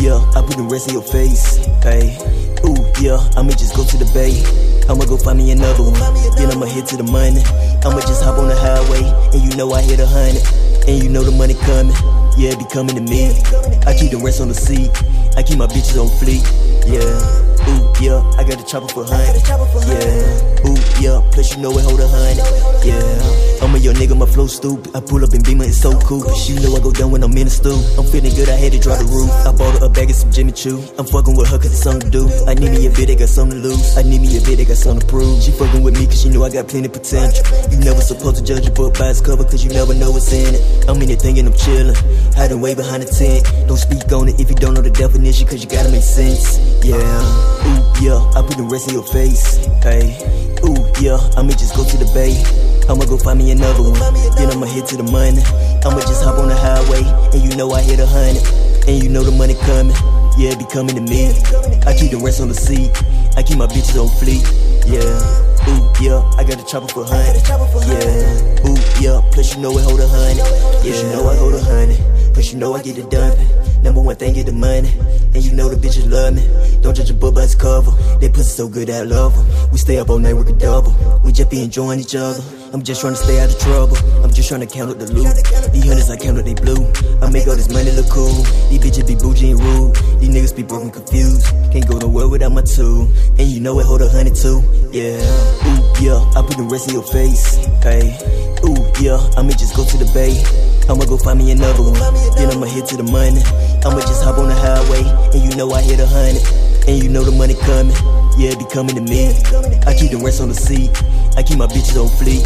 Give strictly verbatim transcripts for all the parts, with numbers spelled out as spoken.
yeah, I put the rest in your face. Hey, ooh, yeah, I'ma just go to the bay. I'ma go find me another one. Then I'ma head to the money. I'ma just hop on the highway, and you know I hit a hundred. And you know the money coming, yeah, it be coming to me. I keep the rest on the seat, I keep my bitches on fleek. Yeah, ooh, yeah, I got the chopper for hundred. Yeah, ooh, yeah, plus you know it hold a hundred. Yeah, I'm a young nigga, my flow stupid. I pull up in Beamer, it's so cool. You know I go down when I'm in the stool. I'm feeling good, I had to drop the roof. I bought her a bag of some Jimmy Choo. I'm fucking with her cause it's something to do. I need me a bit, I got something to lose. I need me a bit, I got something to prove. She fucking with me cause she know I got plenty potential. You never supposed to judge a book by its cover cause you never know what's in it. I'm in it thinking I'm chillin', hiding way behind the tent. Don't speak on it if you don't know the definition cause you gotta make sense. Yeah, ooh, yeah, I put the rest in your face. Hey, ooh, yeah, I'ma just go to the bay. I'ma go find me another one. Then I'ma head to the money. I'ma just hop on the highway, and you know I hit a hundred. And you know the money coming, yeah, it be coming to me. I keep the rest on the seat, I keep my bitches on fleek. Yeah, ooh, yeah, I got the chopper for hundred. Yeah, ooh, yeah, plus you know it hold a hundred. Yeah, you know I hold a hundred, plus you know I get it dumping. Number one thing, get the money, and you know the bitches love me. Don't judge a book by its cover, they pussy so good I love them. We stay up all night, work a double, we just be enjoying each other. I'm just trying to stay out of trouble, I'm just trying to count up the loot. These hundreds I count up, they blue. I make all this money look cool. These bitches be bougie and rude, these niggas be broken confused. Can't go nowhere without my tool, and you know it hold a hundred too. Yeah, ooh, yeah, I put the rest in your face. Hey, ooh, yeah, I'ma just go to the bay. I'ma go find me another one, then I'ma head to the money. I'ma just hop on the highway, and you know I hit a hundred. And you know the money coming, yeah, it be coming to me. I keep the rest on the seat, I keep my bitches on fleek.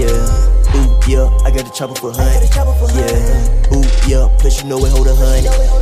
Yeah, ooh, yeah, I got the chopper for hundred. Yeah, ooh, yeah, plus you know it hold a hundred.